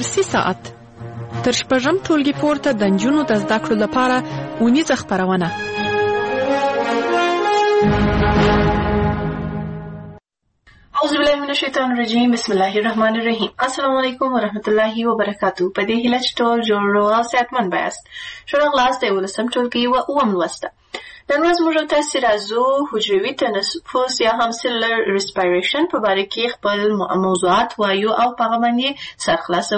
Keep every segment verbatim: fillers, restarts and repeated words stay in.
درسي ساعت تر شپږم ټولګي پورته د نجونو د زده کړو لپاره ونیزه خپرونه. اعوذ بالله من الشیطان الرجیم. بسم الله الرحمن الرحیم. السلام علیکم ورحمت الله وبرکاتو. په دې هیله چې ټول جوړ او صحتمند بایاست. شو راغلاست د ولسم ټولګي و اوم لوسته. نن ورځ موږ تاسو راځو حجروي تنفس یا هم سیلولر ریسپایریشن په اړه کې خپل موضوعات وایو او په هغه باندې سر خلاصو.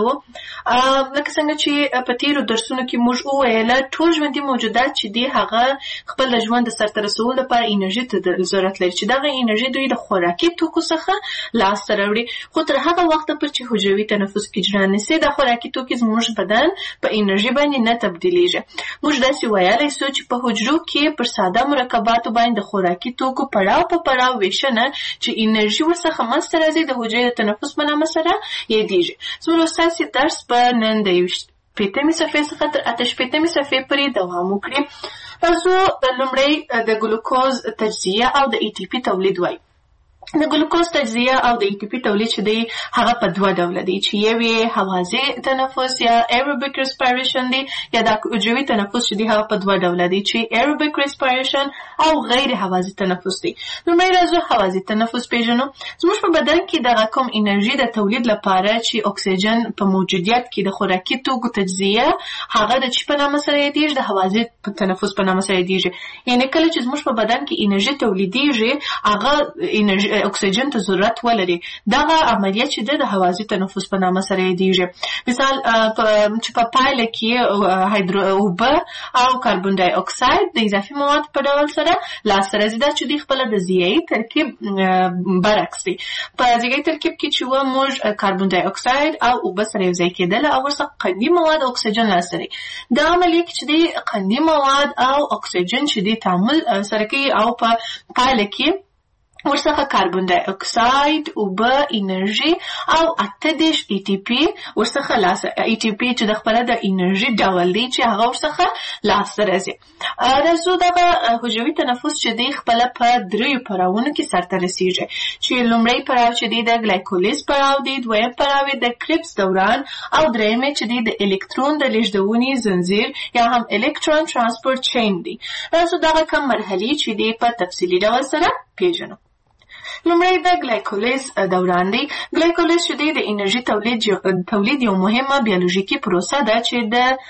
لکه څنګه چې په تیرو درسونو کې موږ وویل ټول ژوندي موجودات چې دي هغه خپل د ژوند د سرته رسولو لپاره انرژي ته ضرورت لري چې دغه انرژي دوی د خوراکي توکو څخه لاسته راوړي. خو تر هغه وخته پورې چې حجروي تنفس اجرا نشي د خوراکي توکو زموږ بدن په انرژي باندې نه تبدیلیږي. موږ داسې ویلای شو چې په حجرو کې پر ساده مرکباتو باندې د خوراکي توکو پړاو په پړاو ویشنه چې انرژي ورڅخه منځته راځي د حجرې د تنفس په نامه سره یادېږي. زموږ ستاسو درس په نن د شپږمې صفحې څخه تر اته شپږمې صفحې پورې دوام وکړي. راځو لومړی د ګلوکوز تجزیه او د ای ټي پی تولید وایو. د ګلوکوز تجزیه او د ای ټي پی تولید چې دی هغه په دوه ډوله دی چې یو یې هوازی تنفس یا ایروبیک ریسپایریشن دی یا د حجروي تنفس چې دی هغه په دوه ډوله دی چې ایروبیک ریسپایریشن او غیر هوازی تنفس دی. لومړی راځو هوازی تنفس پیژنو. زموږ په بدن کې دغه کوم انرژي د تولید لپاره چې اکسیجن په موجودیت کې د خوراکي توکو تجزیه هغه د چی په نامه سره یادېږي د هوازی تنفس په نامه سره یادېږي. یعنی کله چې زموږ په بدن کې انرژي تولیدېږي هغه انرژي اکسیجن ته ضرورت ولري. دغه عملیه چې د هوازی تنفس په نامه سره یادېږي. مثال چې په پایله کې هایدروجن او کاربن ډای اکساید د اضافي مواد په ډول سره لاسته راځي دا چې د خپل د ضیايي ترکیب برعکس دی. په ضیايي ترکیب کې چې و موږ کاربن ډای اکساید او اوبه سره یوځای کېدل او ورڅخه قندي مواد او اکسیجن لاسته راځي. دا عملیه کې چې د قندي مواد او اکسیجن چې د تعامل سره کوي او په پایله کې ورڅخه کاربن ډای اکساید اوبه انرژي او اته دېرش ای ټي پی ورڅخه لاسته ای ټي پی چې د خپل د انرژي ډول دی چې هغه ورڅخه لاسته راځي. راځو دغه حجروي تنفس چې دی خپل په دریو پړاوونو کې سرته رسیږي چې لومړی پړاو چې دی د ګلایکولیز پړاو دی، دویم پړاو د کریبس دوران او درېیم چې دی د الکترون د لیږدونې زنجیر یا هم الکترون ترانسپورت چین دی. راځو دغه کوم مرحلې چې دی په تفصیلي ډول سره پیژنو. لومړی د ګلایکولیز دوران دی. ګلایکولیز چې دی د انرژي تولید تولید یو مهمه بیولوژیکي پروسه ده چې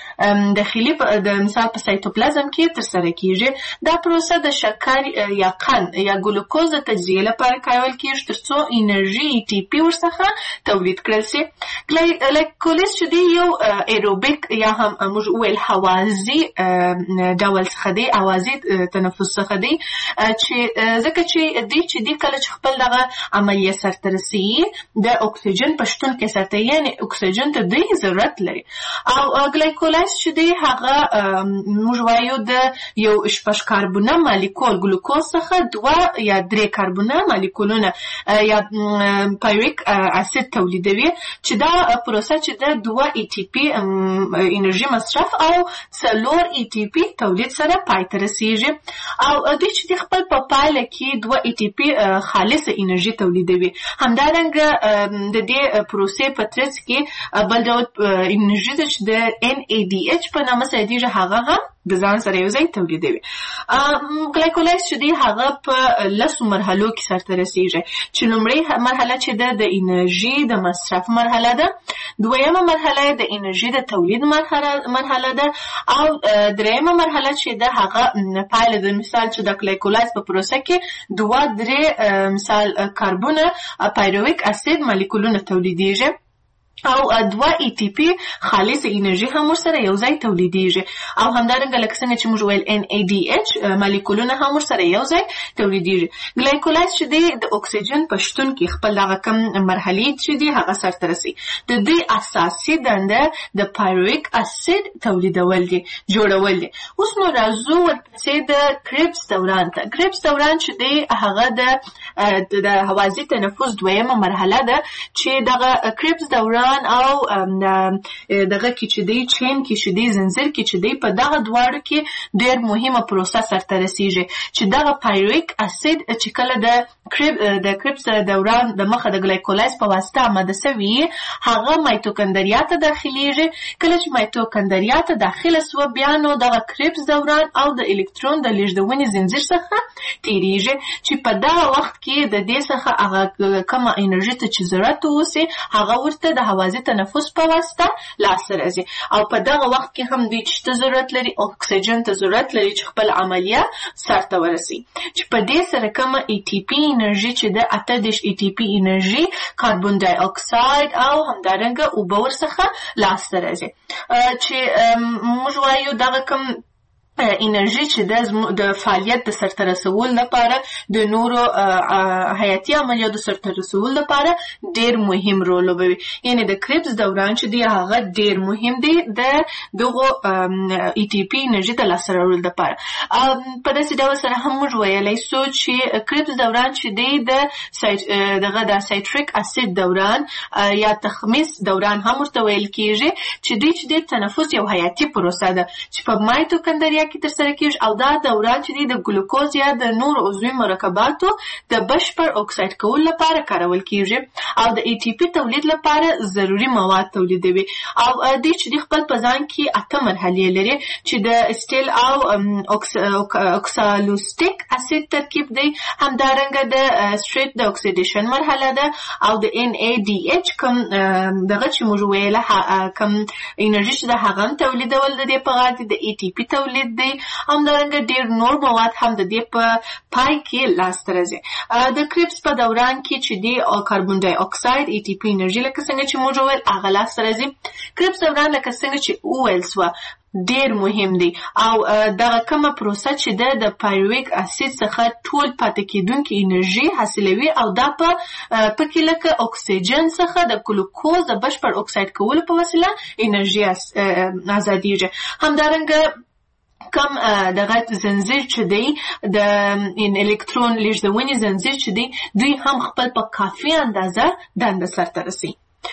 د داخلي د مثال په سایتوپلازم کې ترسره کیږي. دا پروسه د شکر یا قند یا ګلوکوز د تجزیه لپاره کارول کیږي ترڅو انرژي ای ټي پی ورڅخه تولید کړل شي. ګلایکولیز چې دی یو ایروبیک یا هم موږ ویل هوازی ډول څخه دی، هوازی تنفس څخه دی چې ځکه چې دی چې دی کله خپل دغه عملیه سرته رسیږي د اکسیجن په شتون کې سرته یعنی اکسیجن ته دی ضرورت لري. او ګلایکولیز چې دی هغه موږ وایو د یو شپږ کاربونه مالیکول ګلوکوز څخه دوه یا درې کاربونه مالیکولونه یا پایرویک اسید تولیدوي چې دا پروسه چې د دوه ای ټي پی انرژي مصرف او څلور ای ټي پی تولید سره پای ته رسیږي. او د چې خپل په پایله کې دوه ای ټي پی خالص انرژي تولیدوي. همدارنګه د دې پروسې په ترڅ کې بل ډول انرژي چې د ان ای ډي ایچ په نامه سره دی هغه هم د ځان سره یو ځای تولیدوي. ګلایکولیز چې دی هغه په لسو مرحلو کې سرته رسیږي چې لومړی مرحله چې ده د انرژي د مصرف مرحله ده، دویمه مرحله د انرژي د تولید مرحله ده او دریمه مرحله چې ده هغه پایله د مثال چې د ګلایکولیز په پروسه کې دوه درې مثال کاربونه پایرویک اسید مالیکولونه تولیدیږي او دوه ای ټي پی خالص انرژي هم ورسره یو ځای تولیدیږي. او همدارنګه لکه څنګه چې موږ ویل ان ای ډي ایچ مالیکولونه هم ورسره یو ځای تولیدیږي. ګلایکولیز چې دی د اکسیجن په شتون کې خپل دغه کم مرحلې چې دی هغه سرته رسي. د دې اساسي دنده د پایرویک اسید تولیدول دي جوړول دي. اوس نو راځو ورپسې د کریبس دوران ته. کریبس دوران چې دی هغه د د هوازی تنفس دویمه مرحله ده چې دغه کریبس دوران دوران او دغه کې چې دی چین کې چې دی زنجیر کې چې دی په دغه دواړو کې ډېر مهمه پروسه سرته رسیږي چې دغه پایرویک اسید چې کله د کریب د کریبس دوران د مخه د ګلایکولايز په واسطه آماده سوي هغه مایتوکندریا ته داخليږي. کله چې مایتوکندریا ته داخله سو بیا نو دغه کریبس دوران او د الکترون د لیږدونې زنجیر څخه تیریږي چې په دغه وخت کې د دې څخه هغه کومه انرژي ته چې ضرورت وسی هغه ورته د هوازی تنفس په واسطه لاسته راځي او په دغه وخت کې هم دوی چې ضرورت لري اکسیجن ته ضرورت لري چې خپل عملیه سرته ورسي چې په دې سره کومه ای ټي پی انرژي چې د اته دېرش ای ټي پی انرژي کاربن ډای اکساید او همدارنګه اوبه ورڅخه لاسته راځي چې موږ وایو دغه کوم انرژي چې د فعالیت د سرته رسول لپاره د نورو حیاتي عملیاتو سرته رسول لپاره ډېر مهم رول لوبوي. یعنی د کریبس دوران چې دی هغه ډېر مهم دی د دغه ای ټي پی انرژي د لاسته راوړلو لپاره. په داسې ډول سره هم موږ ویلی سو چې کریبس دوران چې دی د دغه د سایتریک اسید دوران یا تخمیس دوران هم ورته ویل کېږي چې دی چې د تنفس یو حیاتي پروسه ده چې په مایتوکندریا کې ترسره کېږي او دا دوران چې دی د ګلوکوز یا د نورو عضوي مرکباتو د بشپړ اکساید کولو لپاره کارول کېږي او د ای ټي پی تولید لپاره ضروري مواد تولیدوي او دې چې دی خپل په ځان کې اته مرحلې لري چې د اسټیل او اوکسالوستیک اسید ترکیب دی همدارنګه د سټریټ د اکسیډیشن مرحله ده او د ان ای ډي ایچ کوم دغه چې موږ ویله کوم انرژي چې د هغه تولیدول د دې په غاړه د ای ټي پی تولید دی همدارنګه ډېر نور مواد هم د دې په پای کې لاسته راځي. د کریبس په دوران کې چې دی کاربن ډای اکساید ای ټي پی انرژي لکه څنګه چې موږ ویل هغه لاسته راځي. کریبس دوران لکه څنګه چې وویل سوه ډېر مهم دی او دغه کومه پروسه چې ده د پایرویک اسید څخه ټول پاتې کېدونکې انرژي حاصلوي او دا په پکې لکه اکسیجن څخه د ګلوکوز د بشپړ اکساید کولو په وسیله انرژي ازادیږي. همدارنګه کم دغه زنجیر چې دی د الکترون لیږدونې زنجیر چې دی دوی هم خپل په کافي اندازه دنده سرته رسي.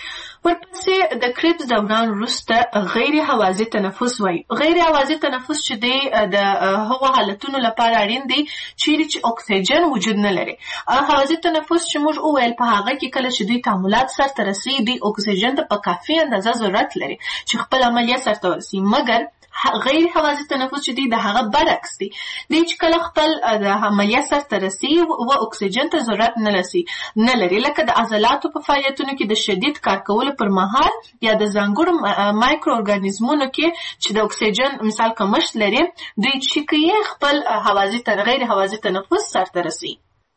ورپسې د کریبس دوران وروسته غیر هوازی تنفس وایي. غیر هوازی تنفس چې دی د هغو حالتونو لپاره اړین دی چیرې چې اکسیجن وجود نه لري. هوازی تنفس چې موږ وویل په هغه کې کله چې دوی تعاملات سرته رسي دوی اکسیجن ته په کافي اندازه ضرورت لري چې خپل عملیه سرته ورسي مګر غیر هوازی تنفس چې دی د هغه برعکس دی. دی چې کله خپل د عملیه سرته رسي و اکسیجن ته ضرورت نه لري نه لري لکه د عضلاتو په فعالیتونو کې د شدید کار کولو پر مهال یا د ځانګړو مایکرو ارګانیزمونو کې چې د اکسیجن مثال کمښت لري دوی چې کوي خپل هوازی غیر هوازی تنفس سرته رسي.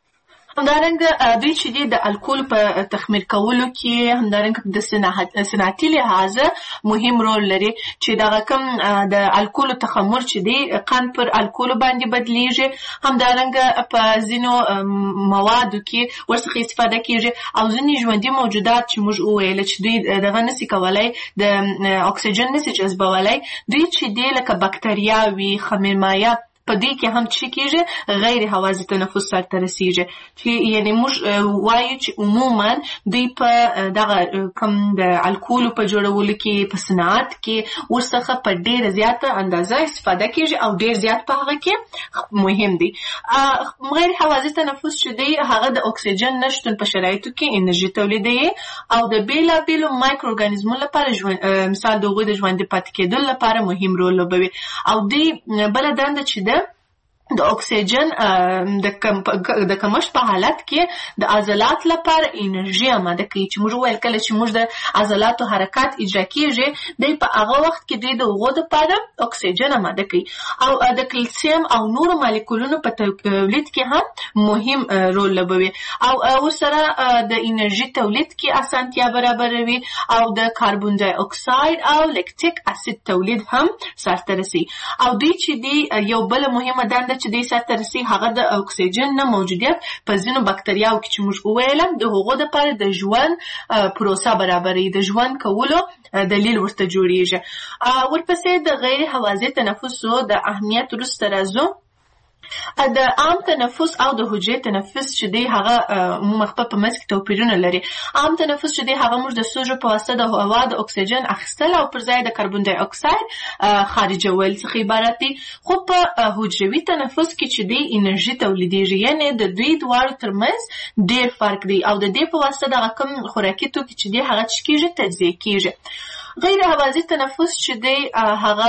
همدارنګه دوی چې دی د الکول په تخمیر کولو کې همدارنګه د صنعتي لحاظه مهم رول لري چې دغه کوم د الکول تخمر چې دی قند پر الکول باندې بدلیږي. همدارنګه په ځینو موادو کې ورڅخه استفاده کېږي او ځینې ژوندي موجودات چې موږ وویل چې دوی دغه نسي کولای د اکسیجن نسي جذبولی دوی چې دی لکه بکتریاوي خمیرمایات په دې کې هم چې کېږي غیر هوازی تنفس سرته رسیږي چې یعنی موږ وایو چې عموما دوی په دغه کوم د الکولو په جوړولو کې په صنعت کې ورڅخه په ډېره زیاته اندازه استفاده کېږي او ډېر زیات په هغه کې مهم دی. غیر هوازی تنفس چې دی هغه د اکسیجن نشتون په شرایطو کې انرژي تولیدوي او د بېلابېلو مایکرو ارګانیزمونو لپاره مثال د هغوی د ژوندي پاتې کېدلو لپاره مهم رول لوبوي او دوی بله دنده چې ده د اکسیجن د کمښت په حالت کې د عضلات لپاره انرژي آماده کوي چې موږ ویل کله چې موږ د عضلاتو حرکات اجرا کېږي دی په هغه وخت کې دوی د هغو دپاره اکسیجن آماده کوي او د کلسیم او نورو مالیکولونو په تولید کې هم مهم رول لوبوي او ورسره د انرژي تولید کې اسانتیا برابروي او د کاربن ډای اکساید او لیکتیک اسید تولید هم سرته رسي او دوی چې دی یو بله مهمه دنده چې دی سرته رسي هغه د اکسیجن نه موجودیت په ځینو بکتریاوو کې چې موږ وویلم د هغو دپاره د ژوند پروسه برابروي د ژوند کولو دلیل ورته جوړیږي. ورپسې د غیر هوازی تنفسو د اهمیت وروسته راځو د عام تنفس او د حجرې تنفس چې دی هغه عموما خپل په منځ کې توپیرونه لري. عام تنفس چې دی هغه موږ د سوژو په واسطه د هوا د اکسیجن اخیستل او پر ځای د کاربن ډای اکساید خارجول څخه عبارت دی. خو په حجروي تنفس کې چې دی انرژي تولیدېږي، یعنې د دوی دواړو ترمنځ ډېر فرق دی او د دې په واسطه دغه کوم خوراکي توکي چې دی هغه څه کېږي، تجزیه کېږي. غیر هوازي تنفس چې دی هغه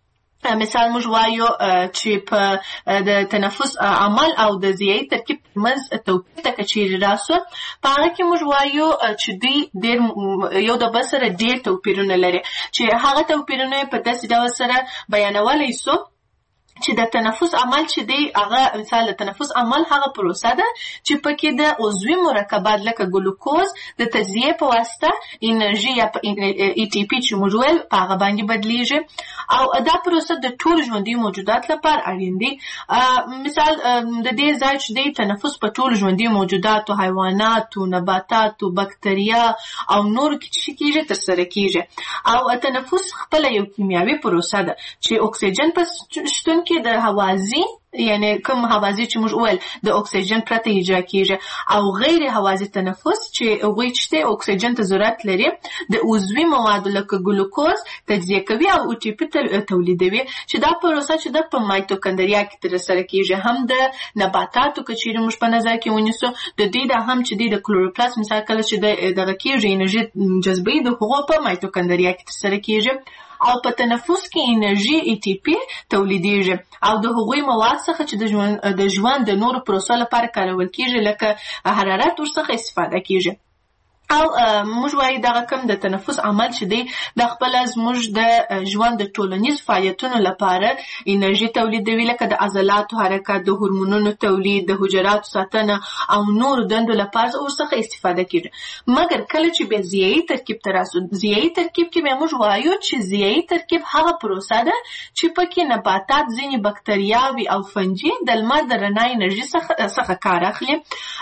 مثال موږ وایو چې په د تنفس عمل او د ضیایي ترکیب ترمنځ توپیر ته که چیرې راسو، په هغه کې موږ وایو چې دوی ډېر یو د بل سره ډېر توپیرونه لري، چې هغه توپیرونه په داسې ډول سره بیانولی سو چې د تنفس عمل چې دی هغه مثال د تنفس عمل هغه پروسه ده چې پکې د عضوي مرکبات لکه ګلوکوز د تجزیه په واسطه انرژي یا ای ټي پی چې موږ ویل په هغه باندې بدلیږي او دا پروسه د ټولو ژوندي موجودات لپاره اړین دی. مثال د دې ځای چې دی تنفس په ټولو ژوندي موجوداتو، حیواناتو، نباتاتو، بکتریا او نور کې چې کېږي ترسره کېږي. او تنفس خپله یو کیمیاوي پروسه ده چې اکسیجن په شتون کې د هوازي یعنی کوم هوازي چې موږ ویل د اکسیجن پرته اجرا کیږي، او غیر هوازي تنفس چې هغوی چې اکسیجن ته ضرورت لري د عضوي موادو لکه ګلوکوز تجزیه کوي او ای ټي پی تولیدوي، چې دا پروسه چې د په مایتوکندریا کې ترسره کیږي. هم د نباتاتو که چیرې موږ په نظر کې ونیسو، د دې د هم چې د کلوروپلاست مثال کله چې دغه کیږي انرژي جذبوي، د هغو په مایتوکندریا کې ترسره کیږي. او په تنفس کې انرژي ای ټي پی تولیدېږي او د هغوی مواد څخه چې د ژوند د ژوند د نورو پروسو لپاره کارول کېږي لکه حرارت ورڅخه استفاده کېږي. او موږ وایو دغه کوم د تنفس عمل چې دی د خپله زموږ د ژوند د ټولنیز فعالیتونو لپاره انرژي تولیدوي، لکه د عضلاتو حرکت، د هورمونونو تولید، د حجراتو ساتنه او نورو دندو لپاره ورڅخه استفاده کېږي. مګر کله چې بیا ضیایي ترکیب ته راسو، ضیایي ترکیب کې بیا موږ وایو چې ضیایي ترکیب هغه پروسه ده چې پکې نباتات ځینې بکتریاوې او فنجي د لمر د رڼا انرژي څخه کار اخلي،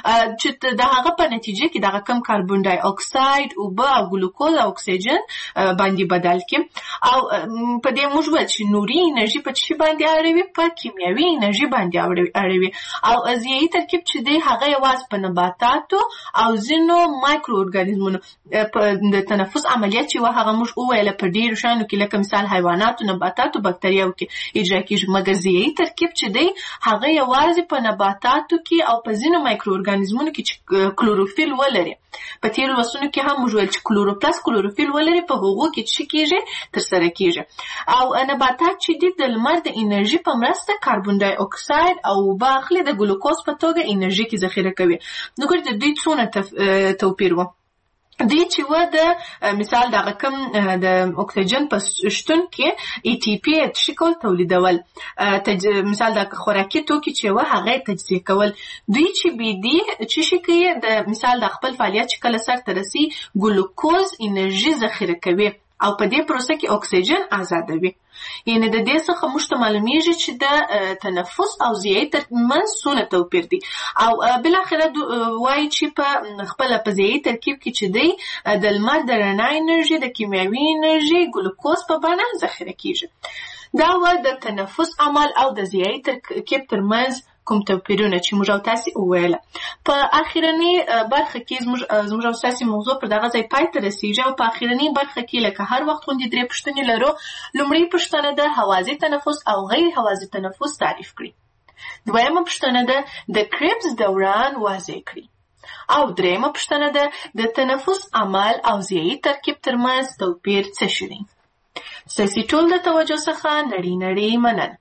چې د هغه په نتیجه کې دغه کم کاربن ډای اکساید، اوبه او ګلوکوز او اکسیجن باندې بدل کړي. او په دې موږ وایو چې نوري انرژي په څه باندې اړوي؟ په کیمیاوي انرژي باندې اړوي. او ضیایي ترکیب چې دی هغه یوازې په نباتاتو او ځینو مایکرو ارګانیزمونو د تنفس عملیات چې هغه موږ وویل په ډېرو شیانو کې لکه مثال حیواناتو، نباتاتو، بکتریاوو کې اجرا کېږي. مګر ضیایي ترکیب چې دی هغه یوازې په نباتاتو کې او په ځینو مایکرو ارګانیزمونو کې چې کلوروفیل ولري، په تیرو لوستونو کې هم موږ ویل چې کلوروپلاست کلوروفیل ولري، په هغو کې څه کېږي؟ ترسره کېږي. او نباتات چې دي د لمر د انرژي په مرسته کاربن ډای اکساید او اوبه اخلي، د ګلوکوز په توګه انرژي کې ذخیره کوي. نو ګورئ د دوی څونه توپیر و. دوی چې و د مثال دغه کوم د اکسیجن په شتون کې ای ټي پی شکل تولیدول، مثال د خوراکي توکي چې و هغه تجزیه کول. دوی چې بي دي چې شي کوي د مثال د خپل فعالیت چې کله سرته رسي ګلوکوز انرژي ذخیره کوي او په دې پروسه کې اکسیجن آزادوي. یعنی د دې څخه موږ ته معلومیږي چې د تنفس او ضیایي ترمنځ څونه توپیر دی. او بالاخره وایي چې په خپله په ضیایي ترکیب کې چې دی د لمر د رڼا انرژي، د کیمیاوي انرژي، ګلوکوز په بڼه ذخیره کېږي. دا و د تنفس عمل او د ضیایي ترکیب ترمنځ کوم توپیرونه چې موږ او تاسې وویله. په اخرنۍ برخه کې زموږ او تاسې موضوع پر دغه ځای پای ته رسېږي او په اخرنۍ برخه کې لکه هر وخت غوندې درې پوښتنې لرو. لومړۍ پوښتنه ده هوازي تنفس او غیر هوازي تنفس تعریف کړي. دویمه پوښتنه ده د کریبس دوران واضح کړي. او درېیمه پوښتنه ده د تنفس عمل او ضیایي ترکیب ترمنځ توپیر څه شی دی. ستاسې ټول د توجه څخه نړۍ نړۍ مننه.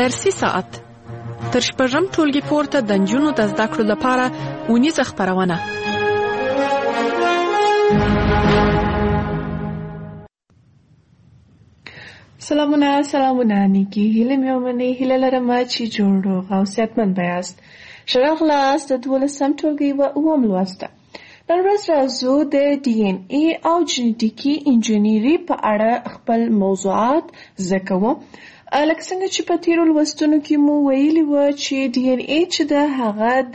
ارسي ساعت تر شپږم ټولګي پورته د نجونو د زده کړو لپاره اونیزه خپرونه. سلامونه سلامونه نیکی هیله مې ومنئ. هیله لرم چې جوړ روغ او صحتمند یاست. ښه راغلاست د دولسم ټولګي و اووم لوست ته. نن ورځ راځو د ډي ان اي او جینیټیکي انجینري په اړه خپل موضوعات زده کوو. لکه څنګه چې په تیرو لوستونو کې مو ویلي وو چې ډي ان اي چې د هغه د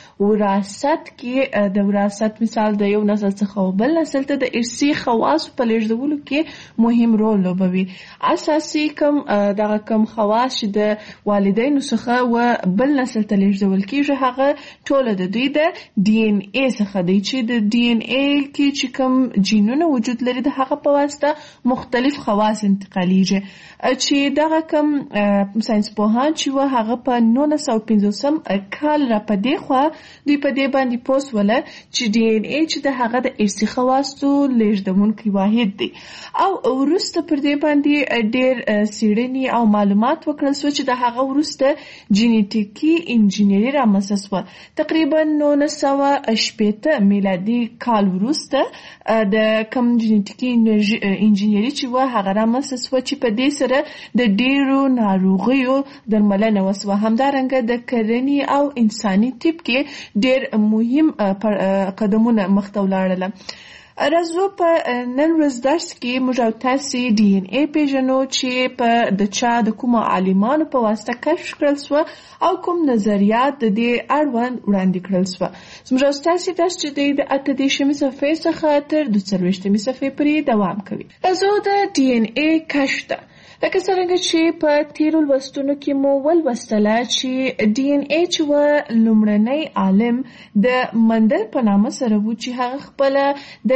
وراثت کې د وراثت مثال د یو نسل څخه بل نسل ته د ارثي خواصو په لیږدولو کې مهم رول لوبوي. اساسي کوم دغه کوم خواص چې د والدینو څخه و بل نسل ته لیږدول کېږي هغه ټول د دوی د ډي ان اي څخه دی چې د ډي ان اي کې چې کوم جینونه وجود لري د هغه په واسطه مختلف خواص انتقالیږي چې دغه کوم ساينس پوهان چې و هغه په نولس سوه پنځوسم کال را په دې خوا دوی په دې باندې پوس وله چې ډي ان اي چې د هغه د ارثي خواصو لیږدونکی واحد دی او وروسته پر دې باندې ډېر څېړنې او معلومات وکړل شو چې د هغه وروسته جینیټیکي انجینري رامنځته شوه. تقریبا نولس سوه شپېته میلادي کال وروسته د کوم جینیټیکي انجینري چې و هغه رامنځته شوه چې په دې سره د ډېرو ناروغیو درملنه وسوه. همدارنګه د کرنې او انساني طب کې ډېر مهم قدمونه مخته ولاړل. راځو په نن ورځ درس کې موږ او تاسې ډي ان اي پیژنو چې په د چا د کومو عالمانو په واسطه کشف کړل شوه او کوم نظریات د دې اړوند وړاندې کړل شوه. زموږ او تاسې درس چې دی د اته دېرشمې صفحې څخه تر دوه څلوېښتمې صفحې پورې دوام کوي. راځو د ډي ان اي کشف ته. لکه څرنګه چې په تیرو لوستونو کې مو ولوستله چې ډي ان اي چې و لومړنی عالم د مندل په نامه سره و چې هغه خپله د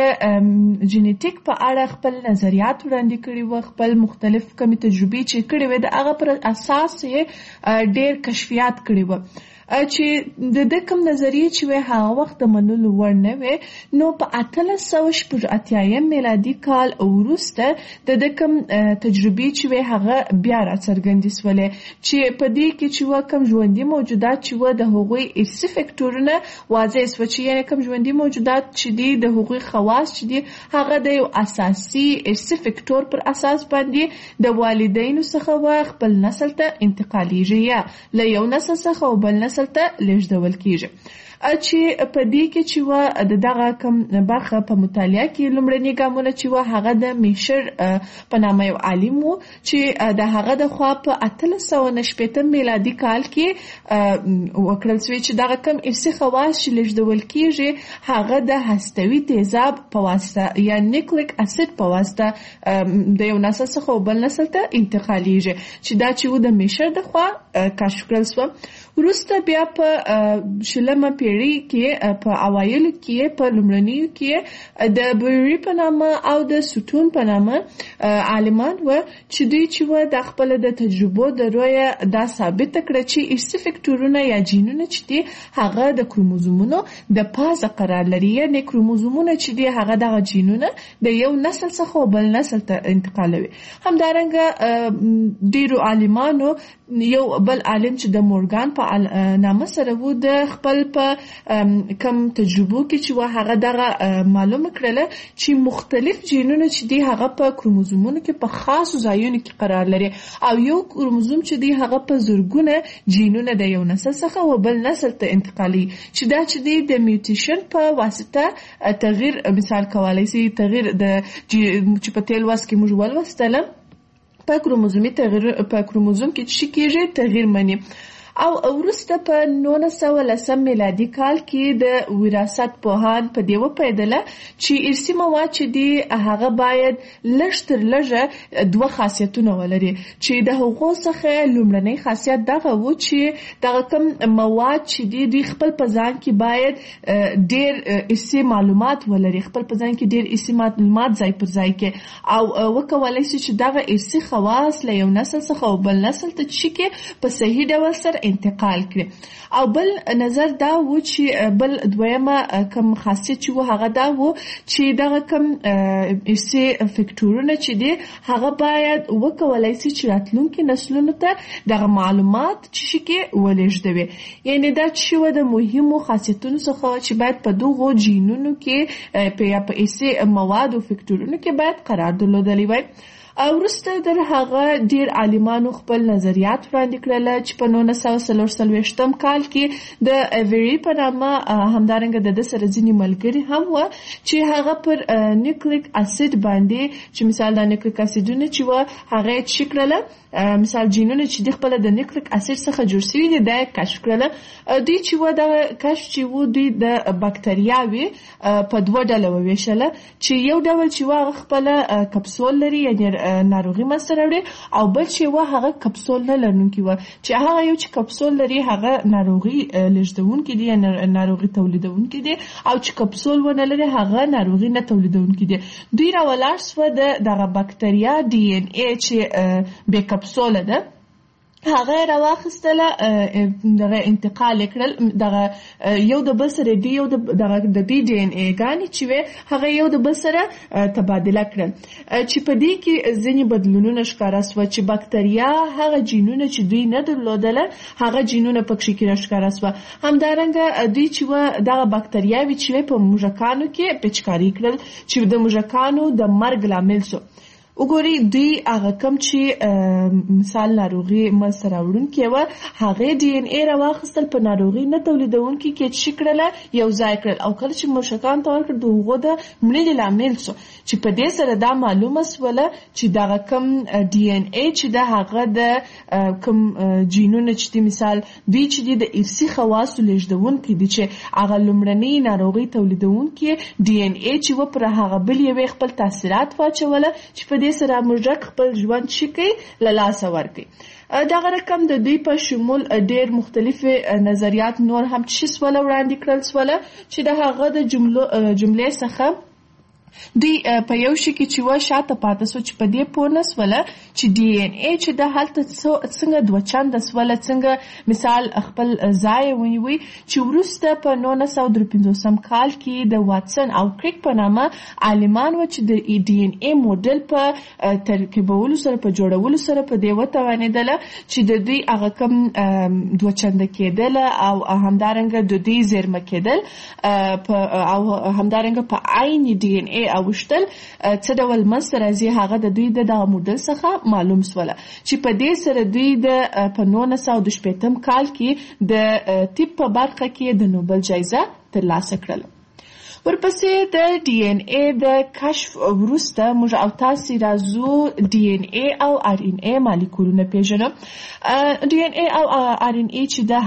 جینیټیک په اړه خپل نظریات وړاندې کړي و، خپل مختلف کمې تجربې چې کړي وې د هغه پر اساس یې ډېر کشفیات کړي و چې د د کوم نظریې چې وې هغه وخت د منلو وړ نه وې. نو په اتلس سوه شپږ اتیایم میلادي کال وروسته د د کوم تجربې چې وې هغه بیا راڅرګندې شولې چې په دې کې چې و کوم ژوندي موجودات چې و د هغوی ارثي فکټورونه واضح شوه چې یعنې کوم ژوندي موجودات چې دي د هغوی خواص چې دي هغه د یو اساسي ارثي فکټور پر اساس باندې د والدینو څخه و خپل نسل ته انتقالیږي یا له یو نسل څخه او بل نسل ته لیږدول کېږي. چې په دې کې چې و د دغه کوم برخه په مطالعه کې لومړني ګامونه چې و هغه د میشر په نامه یو عالم و چې د هغه د خوا په اتلس سوه شپېته میلادي کال کې وکړل شوی چې دغه کوم ارثي خواص چې لیږدول کېږي هغه د هستوي تیزاب په واسطه یا نیوکلیک اسید په واسطه د یو نسل څخه بل نسل ته انتقالیږي چې دا چې و د میشر د خوا کشف کړل شو. وروسته بیا په شلمه پیړۍ کې په اوایلو کې په لومړنیو کې د بوری په نامه او د ستون په نامه عالمان و چې دوی چې و د خپل د تجربو د رویه دا ثابت کړه چې ارثي فکټورونه یا جینونه چې دي هغه د کروموزومونو د پازه قرار لري، یعنې کروموزومونه چې دي هغه دغه جینونه د یو نسل څخه بل نسل ته انتقالوي. همدارنګه ډیرو عالمانو یو بل عالم چې د مورګان په نامه سره و د خپل په کم تجربو کې چې و هغه دغه معلومه کړله چې مختلف جینونه چې دي هغه په کروموزومونو کې په خاصو ځایونو کې قرار لري او یو کروموزوم چې دي هغه په زرګونه جینونه د یو نسل څخه و بل نسل ته انتقالي چې دا چې دي د میوټیشن په واسطه تغییر مثال کولای شي تغییر د چې په تل واس کې موږ ولوستله په کروموزومي تغییر په کروموزوم کې چې کېږي تغییر مني. او وروسته په نولس سوه لسم میلادي کال کې د وراثت پوهان په دې وپوهېدله چې ارثي مواد چې دي هغه باید لږ تر لږه دوه خاصیتونه ولري چې د هغو څخه لومړنی خاصیت دغه و چې دغه کوم مواد چې دي دوی خپل په ځان کې باید ډېر ارثي معلومات ولري، خپل په ځان کې ډېر ارثي معلومات ځای پر ځای کې او وکولی شي چې دغه ارثي خواص له یو نسل څخه او بل نسل ته چې کې په صحیح ډول سره انتقال کړي. او بل نظر دا و چې بل دویمه کوم خاصیت چې و هغه دا و چې دغه کوم ارثي فکټورونه چې دي هغه باید وکولای شي چې راتلونکي نسلونو ته دغه معلومات چې شي کې ولېږدوي. یعنی دا چې و د مهمو خاصیتونو څخه چې باید په دغو جینونو کې په یا په ارثي موادو فکټورونو کې باید قرار درلودلی وای. وروسته در هغه ډیر عالمانو خپل نظریات وړاندې کړل چې په نولس سوه څلور څلوېښتم کال کې د ایوری په نامه همدارنګه د ده سره ځینې ملګري هم وه چې هغه پر نیوکلیک اسید باندې چې مثال د نیوکلیک اسیدونه چې وه هغه یې چی کړله مثال جینونه چې د خپله د نیوکلیک اسید څخه جوړ شوي دي دا یې کشف کړله. دوی چې وه دغه کشف چې و دوی د بکتریاوې په دوه ډله وویشله چې یو ډول چې وه هغه خپله کپسول لري یعنې ناروغي منځته راوړي او بل چې وه هغه کپسول نه لرونکي وه چې هغه یو چې کپسول لري هغه ناروغي لیږدونکي دي یا ناروغي تولیدونکي دي او چې کپسول ونه لري هغه ناروغي نه تولیدونکي دي. دوی راولاړ سوه د دغه بکتریا ډي ان اے چې بې کپسوله ده هغه راواخیستله دغه انتقال کړل دغه یو د بل سره دی یو د دغه د دې ډي ان اے ګانې چې وې هغه یو د بل سره تبادله کړل چې په دې کې ځینې بدلونونه ښکاره سوه چې بکتریا هغه جینونه چې دوی نه درلودله هغه جینونه پکښې کې راښکاره سوه. همدارنګه دوی چې وه دغه بکتریاوې چې وې په موږکانو کې پیچکاري کړل چې د موږکانو د مرګ لامل سو. وګورئ دوی هغه کوم چې مثال ناروغي منځته راوړونکې وه هغې ډي ان اے راواخیستل په ناروغي نه تولیدونکي کې چې کړله یو ځای کړل او کله چې موږکانو ته ورکړل د هغو د مړینې لامل سو چې په دې سره دا معلومه سوله چې دغه کوم ډي ان اے چې د هغه د کوم جینونه چې دي مثال دوی چې دي د ارثي خواصو لیږدونکي دي چې هغه لومړنۍ ناروغي تولیدونکي ډي ان اے چې و پر هغه بل یوې خپل تاثیرات واچوله چې په دې سره موږک خپل ژوند شي کوي له لاسه ورکوي. دغه رقم د دوی په شمول ډېر مختلفې نظریات نور هم چې سوله وړاندې کړل سوله چې د هغه د جملې څخه دوی په یو شي کې چې وه شاته پاته سو چې په دې پوه نه سوله چې ډي ان اے چې د هلته څنګه دوه چنده سوله څنګه مثال خپل ځای ونیوي چې وروسته په نولس سوه درې پنځوسم کال کې د واټسن او کریک په نامه عالمان وه چې د ډي ان اے موډل په ترکیبولو سره په جوړولو سره په دې وتوانېدله چې د دوی هغه کوم دوه چنده کېدله او همدارنګه د دوی زیرمه کېدل او همدارنګه په عین ډي ان اے اوشتل څه ډول منځته راځي هغه د دوی د دغه موډل څخه معلوم سوله چې په دې سره دوی د په نولس سوه دوه شپېتم کال کې د طب په برخه کې د نوبل جایزه ترلاسه کړله. ورپسې د ډي ان اے د کشف وروسته موږ او تاسې راځو ډي ان اے او ار ان اے مالیکولونه پیژنو. ډي ان اے او ار ان اے چې د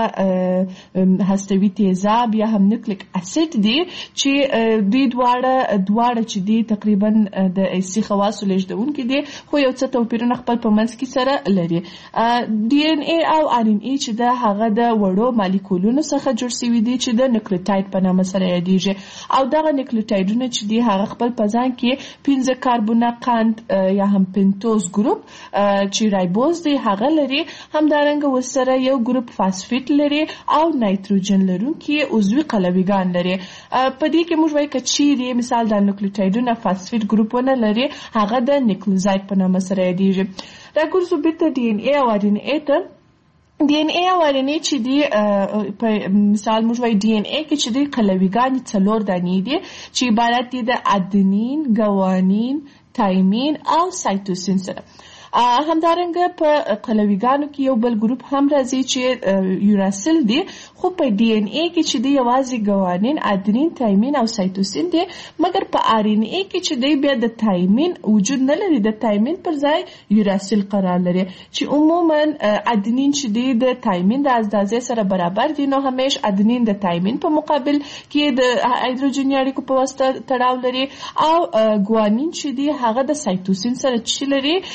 هغه هستوي تیزاب یا هم نیوکلیک اسید دي چې دوی دواړه دواړه چې دي تقریبا د ارثي خواصو لیږدونکي دي خو یو څه توپیرونه خپل په منځ کې سره لري. ډي ان اے او ار ان اے چې د هغه د وړو مالیکولونو څخه جوړ شوي دي چې د نیوکلیوټاید په نامه سره یادیږي او دغه نیوکلیوټایډونه چې دي هغه خپل په ځان کې پنځه کاربونه قند یا هم پنتوز ګروپ چې رایبوز دی هغه لري همدارنګه ورسره یو ګروپ فاسفیټ لري او نایتروجن لرونکي عضوي قلویګان لري. په دې کې موږ وایو که چیرې مثال د نیوکلیوټایډونه فاسفیټ ګروپونه لري هغه د نیوکلیوزاید په نامه سره یادیږي. راګرځو بیرته ډي ان اے او ار ان اے ته. ډي ان اے او ار ان اے چې دي په مثال موږ وایو ډي ان اے کې چې دي قلویګانې څلور دانې دي چې عبارت دي د ادنین، ګوانین، تایمین او سایتوسین سره. همدارنګه په قلویګانو کې یو بل ګروپ هم راځي چې یوراسل دی خو په ډي ان اے کې چې دی یوازې ګوانین، ادنین، تایمین او سایتوسین دی مګر په ار ان اے کې چې دی بیا د تایمین وجود نه لري د تایمین پر ځای یوراسل قرار لري چې عموما ادنین چې دی د تایمین د اندازې سره برابر دي نو همیش ادنین د تایمین په مقابل کې د هایدروجني اړیکو په واسطه تړاو لري او ګوانین چې دی هغه د سایتوسین سره چې لري د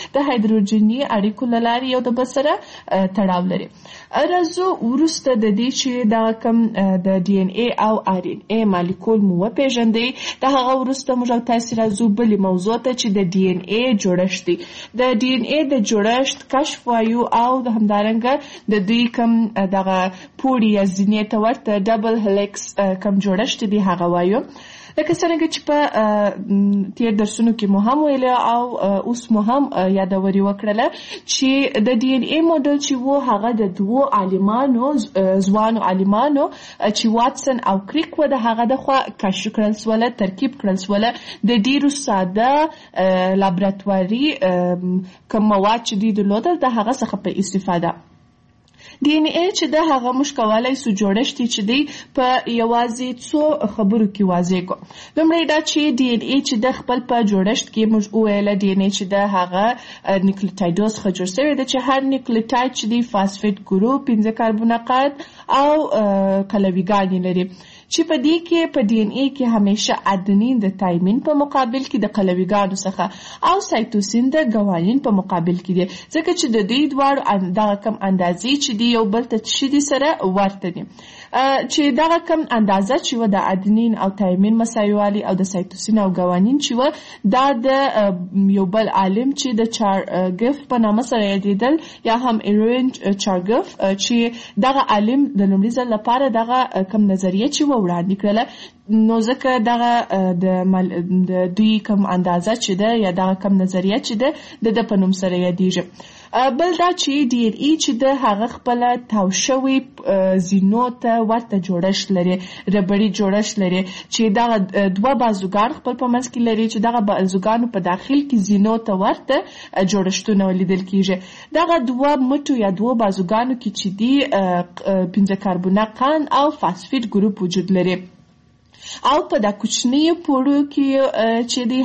هایدروجني اړیکو له لارې یو د بل سره تړاو لري. راځو وروسته د دې چې دا کوم د ډي ان اي او ار ان اي مالیکول مو وپېژندئ، د هغه وروسته موږ او تاسې راځو بلې موضوع ته چې د ډي ان اي جوړښت دی. د ډي ان اي د جوړښت کشف وایو او د همدارنګه د دوی کوم دغه پوړي یا زینې ته ورته ډبل هلیکس کوم جوړښت دی هغه وایو. لکه څنګه چې په تیر درسونو کې مو هم ویل او اوس مو هم یادوري وکړله چې د ډي ان اي موډل چې وو هغه د دوو عالمانو ځوانو عالمانو چې واتسن او کریک و د هغه د خوا کشف کړل سوله، ترکیب کړل سوله د ډیرو ساده لابراتواري کوم مواد چې دوی درلودل د هغه څخه په استفاده. ډي ان اي چې د هغه موږ کولی سو جوړښت چې دی په یوازې څو خبرو کې واضح کو. لومړی دا چې ډي ان اي چې د خپل په جوړښت کې موږ وویله ډي ان اي چې د هغه نیوکلیوټایډونو څخه جوړ شوی دی چې هر نیوکلیوټاید چې دی فاسفیټ ګروپ، پنځه کاربونقات او قلویګانې لري چې په دې کې په ډي ان اي کې همیشه ادنین د تایمین په مقابل کې د قلویګانو څخه او سایتوسین د ګوانین په مقابل کې دي، ځکه چې د دوی دواړو دغه کم اندازې چې دی یو بل ته چې دي سره ورته دي. چې دغه کم اندازه چې و د ادنین او تایمین مساوي او د سایتوسین او ګوانین چې و دا د یو بل عالم چې د چارګف په نامه سره یادېدل یا هم ایرین چارګف چې دغه عالم د لومړي ځل لپاره دغه کم نظریه چې وړاندې کړله، نو ځکه دغه د دوی کم اندازه چې ده یا دغه کم نظریه چې ده د په نوم سره یادېږي. بل دا چې ډي ان اي چې د هغه خپله تاو شوي زینو ته ورته جوړښت لري، ربړي جوړښت لري چې دغه دوه بازوګان خپل په منځ کې لري چې دغه بازوګانو په داخل کې زینو ته ورته جوړښتونه لیدل کېږي. دغه دوه مټو یا دوه بازوګانو کې چې دي پنځه کاربونقان او فاسفیټ ګروپ وجود لري او په دا کوچنی پوړو کې چې دی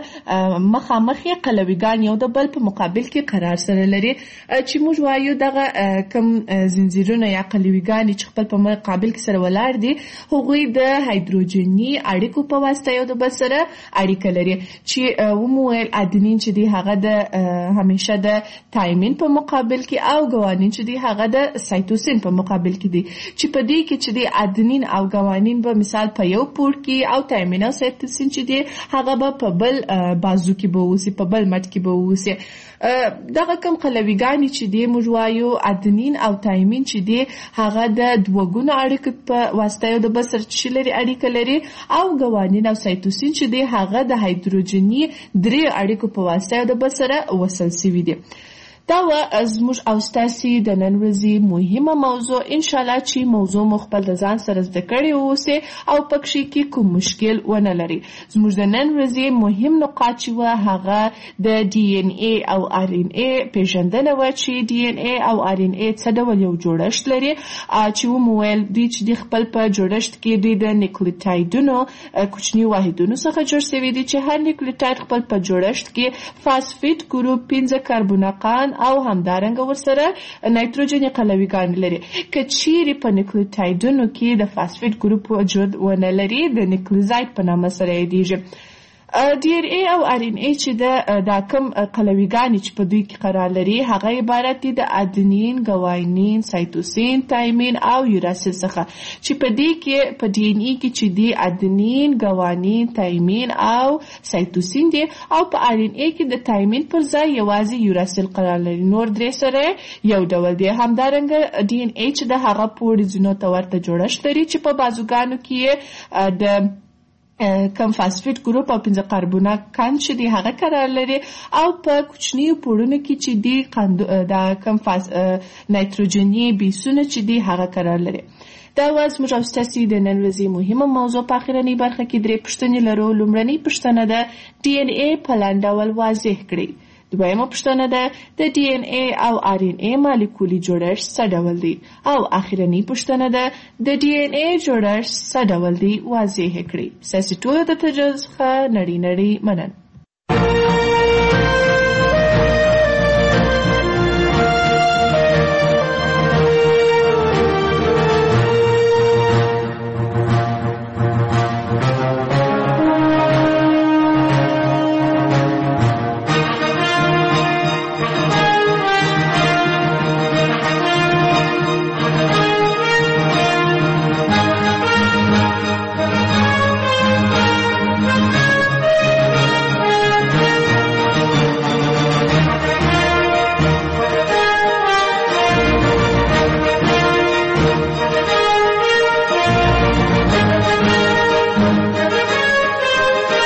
هغه مخامخ قلویګان یو د بل په مقابل کې قرار سره لري چې موږ وایو دغه کم زنجیرونه یا قلویګان چې خپل په مقابل کې سره ولاړ دي هغوی د هایدروجني اړیکو په واسطه یو د بل سره اړیکه لري چې ومویل ادنین چې دی هغه د همیشه د تایمین په مقابل کې او ګوانین چې دی هغه د سایتوسین په مقابل کې دي چې په دې کې چې دی ادنین او ګوانین به مثال په یو پور کې او تایمین او سایتوسین چې دی هغه به په بل بازو کې به اوسي، په بل مټ کې به اوسي. دغه کم قلویګانې چې دی موږ وایو ادنین او تایمین چې دی هغه د دوه ګونو اړیکو په واسطه یو د بل سره چې لري اړیکه لري او ګوانین او سایتوسین چې دی هغه د هایدروجني درې اړیکو په واسطه یو د بل سره وصل شوي دي. دا و زموږ او ستاسې د نن ورځې مهمه موضوع. انشاءالله چې موضوع مو خپل د ځان سره زده کړې واوسئ او په کښې کې کوم مشکل ونه لري. زموږ د نن ورځې مهم نقاط چې وه هغه د ډي ان اي او ار ان اي پېژندنه وه چې ډي ان اي او ار ان اي څه ډول یو جوړښت لري چې ومو ویل دوی چې د خپل په جوړښت کې دوی د نیوکلیوټایډونو کوچني واحدونو څخه جوړ شوي دي چې هر نیوکلیوټاید خپل په جوړښت کې فاسفیټ ګروپ، پنځه کاربونقان او همدارنګه ورسره نایتروجني قلویګان لري. که چیرې په نیوکلیوټایډونو کې د فاسفیټ ګروپ وجود ونه لري د نیوکلیوزاید په نامه سره یادېږي. ډي ان اي او ار ان اي چې د دا کم قلویګانې چې په دوی کې قرار لري هغه عبارت دي د ادنین، ګواینین، سایتوسین، تایمین او یوراسیل څخه چې په دې کې په ډي ان اي کې چې دي ادنین، ګوانین، تایمین او سایتوسین دي او په ار ان اي کې د تایمین پر ځای یوازې یوراسیل قرار لري، نور درې سره یو ډول دي. همدارنګه ډي ان اي چې د هغه پوړي زینو ته ورته جوړښت لري چې په بازوګانو کې د کم فاسفیټ ګروپ او پنځه کاربونقان چې دی هغه قرار لري او په کوچني پوړونو کې چې دی د کم فاس نایتروجني بیسونه چې دی هغه قرار لري. دا واز موږ او ستاسې د نن ورځې مهمه موضوع. په اخرنۍ برخه کې درې پوښتنې لرو. لومړنۍ پوښتنه ده ډي ان اي په لاندې ډول واضح کړئ. دویمه پوښتنه ده د ډي ان اي او ار ان اي مالیکولي جوړښت څه ډول دی او اخرنۍ پوښتنه ده د ډي ان اي جوړښت څه ډول دی واضح کړئ. ستاسې ټولو د تجربو څخه نړۍ نړۍ مننه.